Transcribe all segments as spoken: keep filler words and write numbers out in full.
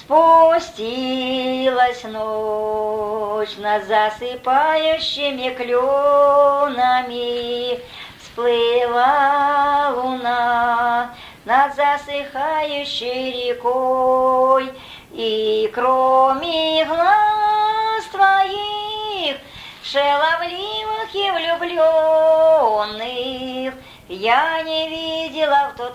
Спустилась ночь над засыпающими кленами, всплыла луна над засыхающей рекой, и кроме глаз твоих, шаловливых и влюбленных, я не видела в тот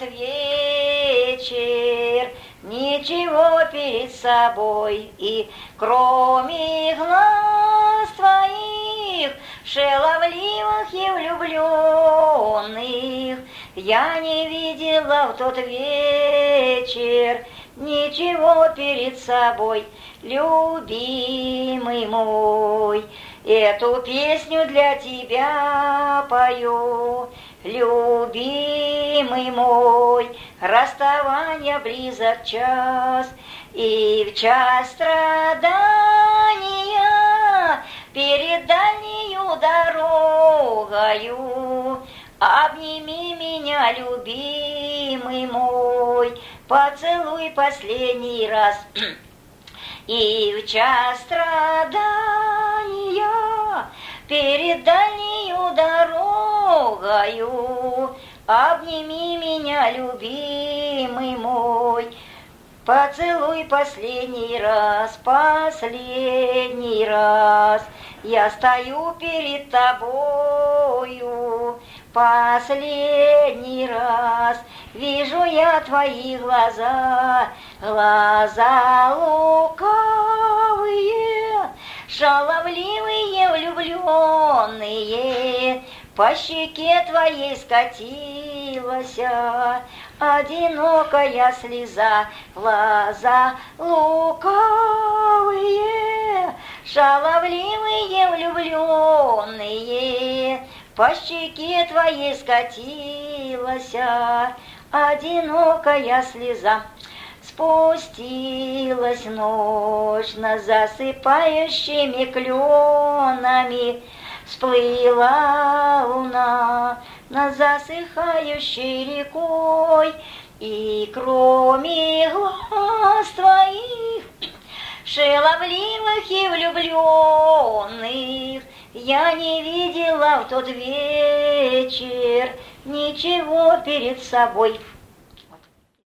вечер ничего перед собой, и кроме глаз твоих, шаловливых и влюбленных, я не видела в тот вечер ничего перед собой. Любимый мой, эту песню для тебя пою. Любимый мой, расставания близок час, и в час страдания перед дальнею дорогою обними меня, любимый мой, поцелуй последний раз. И в час страдания перед дальнею дорогою обними меня, любимый мой, поцелуй последний раз, последний раз. Я стою перед тобою, последний раз. Вижу я твои глаза, глаза лукавые, шаловливые, влюбленные. По щеке твоей скатилась одинокая слеза. Глаза лукавые, шаловливые, влюбленные. По щеке твоей скатилась одинокая слеза. Спустилась ночь над засыпающими кленами, всплыла луна над засыхающей рекой, и кроме глаз твоих, шаловливых и влюбленных, я не видела в тот вечер ничего перед собой.